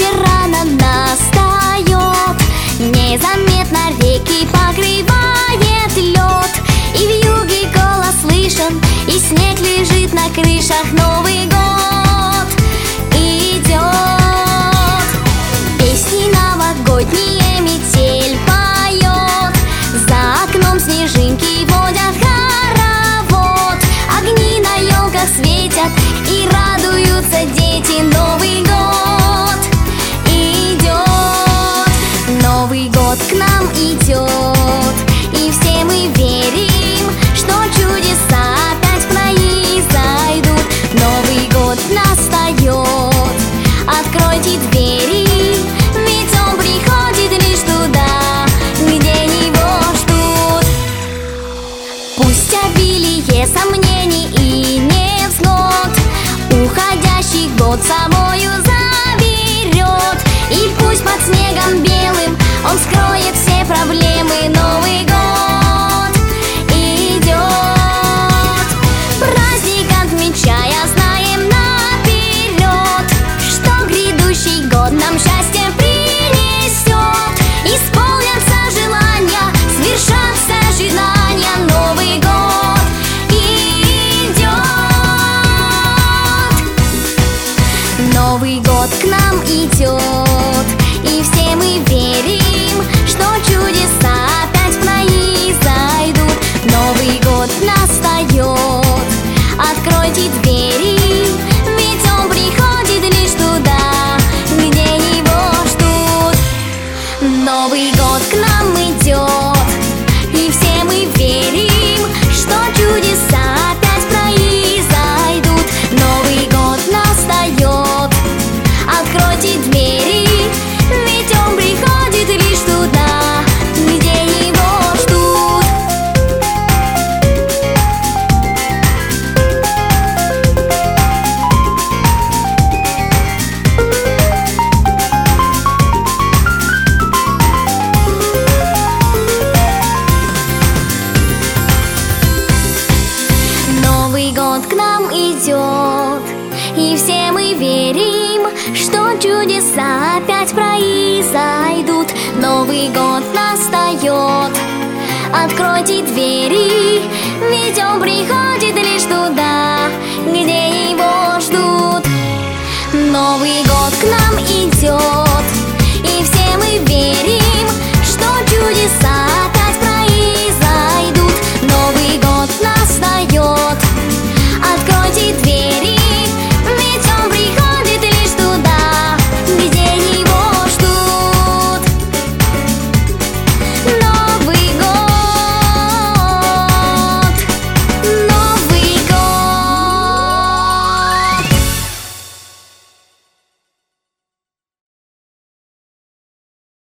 вечер рано настает, незаметно реки покрывает лед, и вьюги голос слышен, и снег лежит на крышах. Новый год идет, песни новогодние метель поет, за окном снежинки водят хоровод, огни на елках светят и радуются дети. Новый год идет, Новый год к нам идет, и все мы верим, что чудеса опять произойдут. Новый год настает, откройте двери, ведь он приходит лишь туда, где его ждут. Пусть обилие сомнений и невзгод уходящий год собою заберет, и пусть под снегом белым он скроет все проблемы. Новый год идет, праздник отмечая, знаем наперед, что грядущий год нам счастье принесет. Исполнятся желания, свершатся ожидания. Новый год идет, Новый год к нам идет, и все мы верим, что чудеса опять произойдут. Новый год настает, откройте двери, ведь он приходит лишь туда, где его ждут. Новый год к нам идет, и все мы верим, что чудеса опять произойдут. Новый год настает, откройте двери, ведь он приходит лишь туда, где его ждут. Новый год к нам идет, и все мы верим, что чудеса опять произойдут. Новый год настает, откройте двери, ведь он приходит